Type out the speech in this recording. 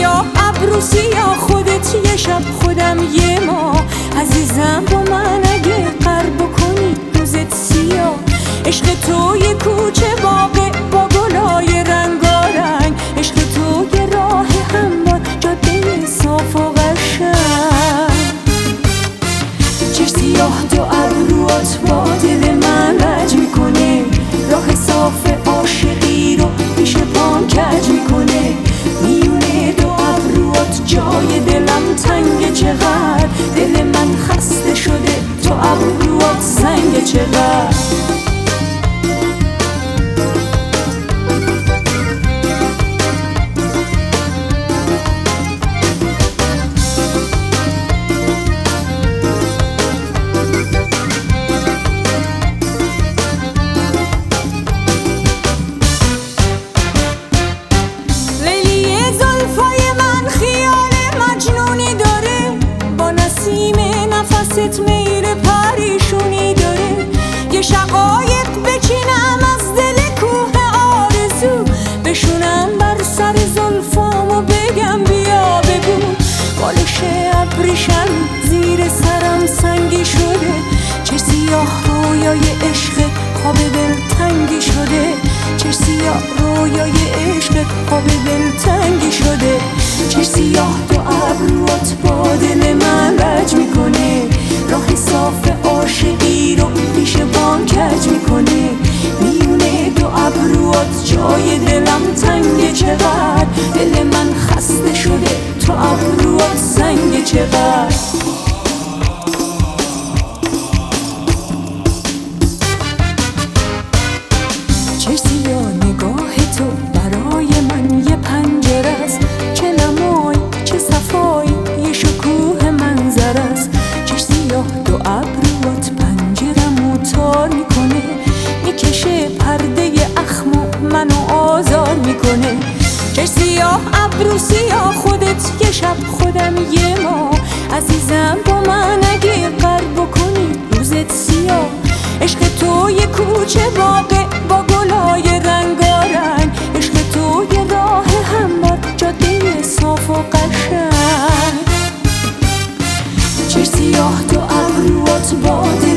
سیاه ابرو سیاه خودت یه شب خودم یه ماه عزیزم با من اگه قرب کنی روزت سیاه عشق تو یه کوچه باغه با گلای رنگارنگ عشق تو یه راه هموار جاده صاف و قشنگ چه سیاه دو ابروات با دل من رج میکنه راه صاف عاشقی رو پیش پام کج میکنه میونه دو ابروات جای دلم تنگ چقدر دل من خسته شده تو ابروات سنگ چقدر نفست میره پریشونی داره یه شقایق بچینم از دل کوه آرزو بشونم بر سر زلفامو بگم بیا بگو بالش ابریشم زیر سرم سنگی شده چه سیاه رویای عشقت خواب دل تنگی شده چه سیاه رویای عشقت خواب دل تنگی شده چه سیاه دو ابروات با دل من رج میکنه راه صاف عاشقی رو پیش بام کج میکنه میونه دو ابروات جای دلم تنگ چقدر دل من خسته شده تو ابروات سنگ چقدر چه سیاه نگاه تو برای من یه پنجره است چه نمایی چه صفایی یه شکوه منظر است چه سیاه دو ابروات پنجرمو تار میکنه میکشه پرده اخمو منو آزار میکنه چه سیاه ابرو سیاه خودت یه شب خودم یه ماه عزیزم با من اگه قرب کنی روزت سیاه عشق تو یه کوچه باغه با گلای رنگارنگ عشق تو یه راه هموار جاده صاف و قشنگ چه سیاه دو ابروات با